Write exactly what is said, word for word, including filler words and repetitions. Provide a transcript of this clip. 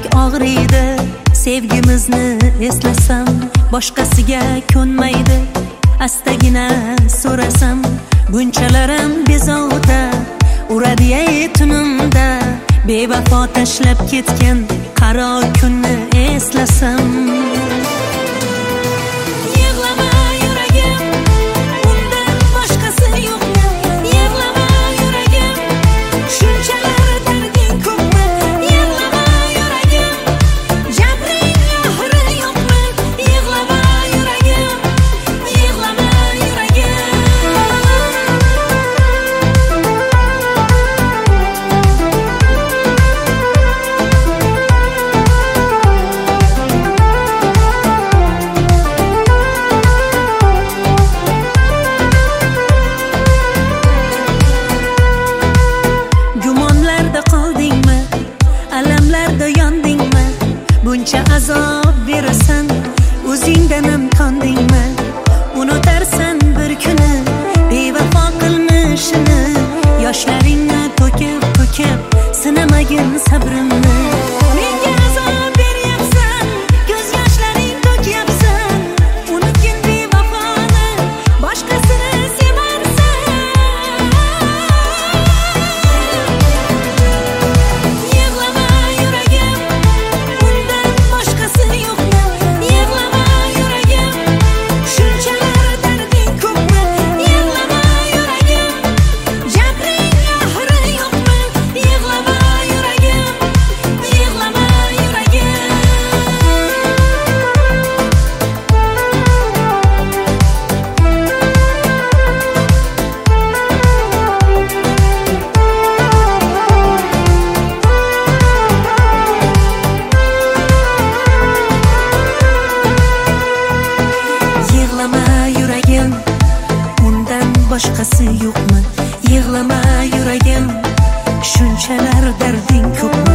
og'riydi. Sevgimizni eslasam boshqasiga ko'nmaydi. Astagina so'rasam bunchalarim bezovta. Uradi-ey tunimda bevafo tashlab ketgan qaro kunni eslasam. Buncha azob berasan, o'zingdan imkondingmi? Unutarsan bir kuni bevafo qilmishini. Yoshlaringni to'kib to'kib sinamagin sabrimni. Menga azob beryapsan, ko'z yoshlaring to'kyapsan. Unutgin bevafoni, boshqasini sevarsan. Yig'lama yuragim, undan boshqasi yo'qmi? Yig'lama yuragim, shunchalar darding ko'pmi? Yig'lama yuragim, jabring oxiri yo'qmi? Yig'lama yuragim, yig'lama yuragim. Yig'lama yuragim, undan boshqasi yo'qmi? Yig'lama yuragim, shunchalar darding ko'pmi?